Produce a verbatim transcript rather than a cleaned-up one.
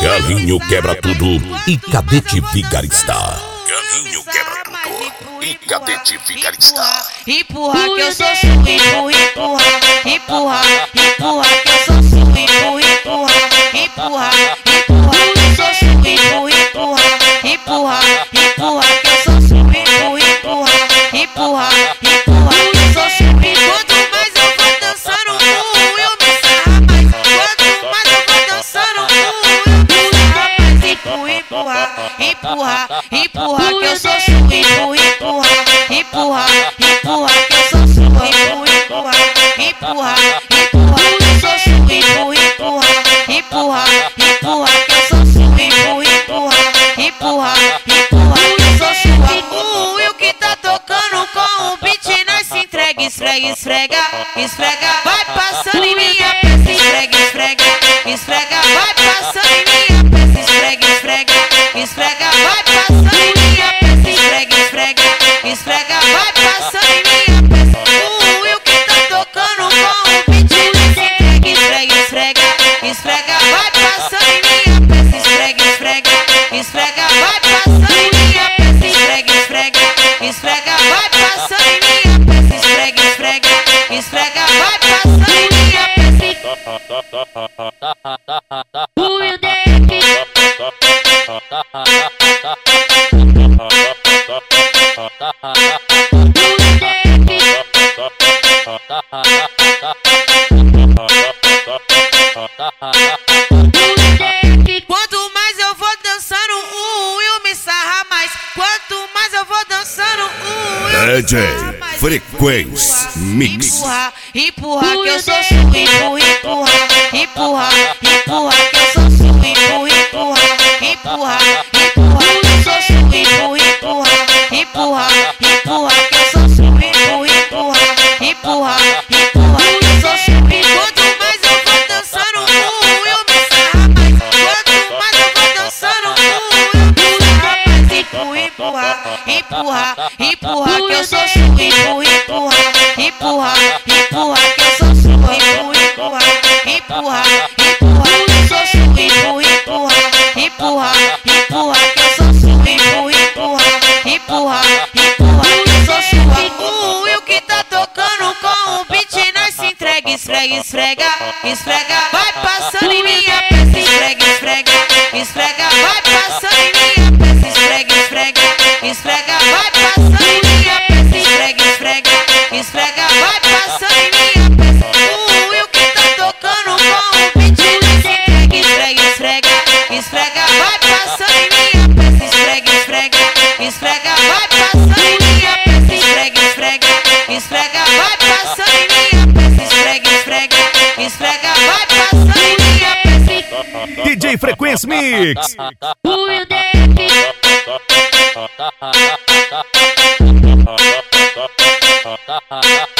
Galinho quebra tudo e Cadete Vigarista. Galinho quebra tudo e Cadete Vigarista. Empurra que eu sou sua, empurra, empurra, empurra, empurra que eu sou sua, empurra, empurra, empurra, empurra que eu sou sua, empurra, empurra, empurra, empurra que eu sou sua, empurra, empurra, empurra que eu sou sua. Quanto mais eu vou dançando, eu me sarra mais. Quanto mais eu vou dançando, eu me sarra mais. Empurra, empurra, empurra, empurra que eu sou sua, empurra, empurra, empurra que eu sou sua, empurra, empurra, empurra que eu sou sua, empurra, empurra, empurra que eu sou sua, empurra, empurra, empurra que eu sou sua. O Will que tá tocando com o beat nós se entrega, esfrega, esfrega, esfrega, vai passando em minha peça, esfrega, esfrega, esfrega, vai passando em minha peça, esfrega, esfrega, esfrega, vai passando em minha peça, esfrega, esfrega, esfrega, vai passando em minha peça. O Will que tá tocando com o beat nós se entrega, esfrega, esfrega, esfrega, vai passando em minha peça, esfrega, esfrega, esfrega, vai passando em minha peça, esfrega, esfrega, esfrega, vai passando em minha peça, esfrega, esfrega, esfrega, vai passando em minha peça. O Will Quanto mais eu vou dançando, o Will me sarra mais. Quanto mais eu vou dançando, o Will me sarra mais. Frequência Mix. Empurra, empurra que eu sou sua, empurra, empurra, empurra que eu sou sua, empurra, empurra, empurra que eu sou sua, empurra, empurra, empurra que eu sou sua, empurra, empurra, empurra que eu sou sua. Quanto mais eu vou dançando, o Will me sarra mais. Quanto mais eu vou dançando, o Will me sarra mais. Empurra, empurra, empurra que eu sou sua, empurra, empurra, empurra que eu sou sua, empurra, empurra, empurra que eu sou sua, empurra, empurra, empurra que eu sou sua, empurra, empurra, empurra que eu sou sua. O Will que tá tocando com o beat nós se entrega, esfrega, esfrega, esfrega, vai passando em minha peça, esfrega, esfrega, esfrega, vai passando em minha peça, esfrega, esfrega, esfrega, vai passando em minha peça, esfrega, esfrega, esfrega, vai passando em minha peça. O Will que tá tocando com o beat nós se entrega, esfrega, esfrega, esfrega, vai passando em minha peça, esfrega, esfrega, esfrega, vai passando em minha peça, esfrega, esfrega, esfrega, vai passando em minha peça, esfrega, esfrega, esfrega, vai passando em minha peça. D J Frequência Mix. O Will Tá, tá, tá, tá.